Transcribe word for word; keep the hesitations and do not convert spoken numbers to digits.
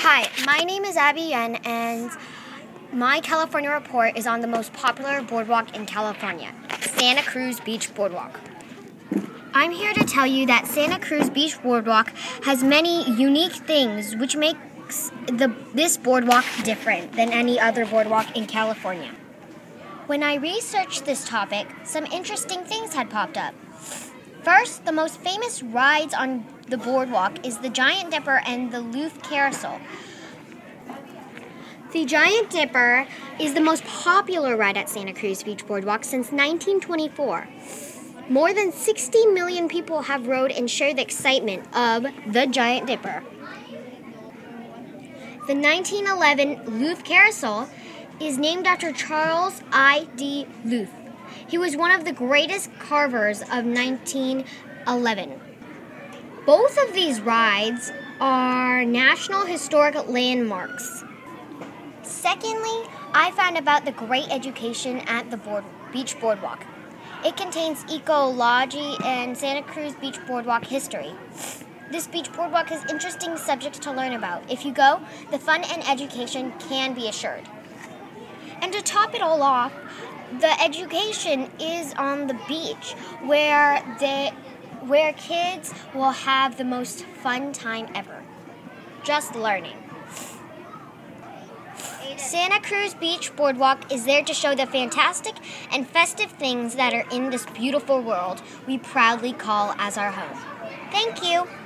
Hi, my name is Abby Yen, and my California report is on the most popular boardwalk in California, Santa Cruz Beach Boardwalk. I'm here to tell you that Santa Cruz Beach Boardwalk has many unique things which makes the, this boardwalk different than any other boardwalk in California. When I researched this topic, some interesting things had popped up. First, the most famous rides on the boardwalk is the Giant Dipper and the Loof Carousel. The Giant Dipper is the most popular ride at Santa Cruz Beach Boardwalk since nineteen twenty-four. More than sixty million people have rode and shared the excitement of the Giant Dipper. The nineteen eleven Loof Carousel is named after Charles I D Loof. He was one of the greatest carvers of nineteen eleven. Both of these rides are National Historic Landmarks. Secondly, I found about the great education at the board, Beach Boardwalk. It contains ecology and Santa Cruz Beach Boardwalk history. This beach boardwalk has interesting subjects to learn about. If you go, the fun and education can be assured. And to top it all off, the education is on the beach, where they, where kids will have the most fun time ever, just learning. Santa Cruz Beach Boardwalk is there to show the fantastic and festive things that are in this beautiful world we proudly call as our home. Thank you.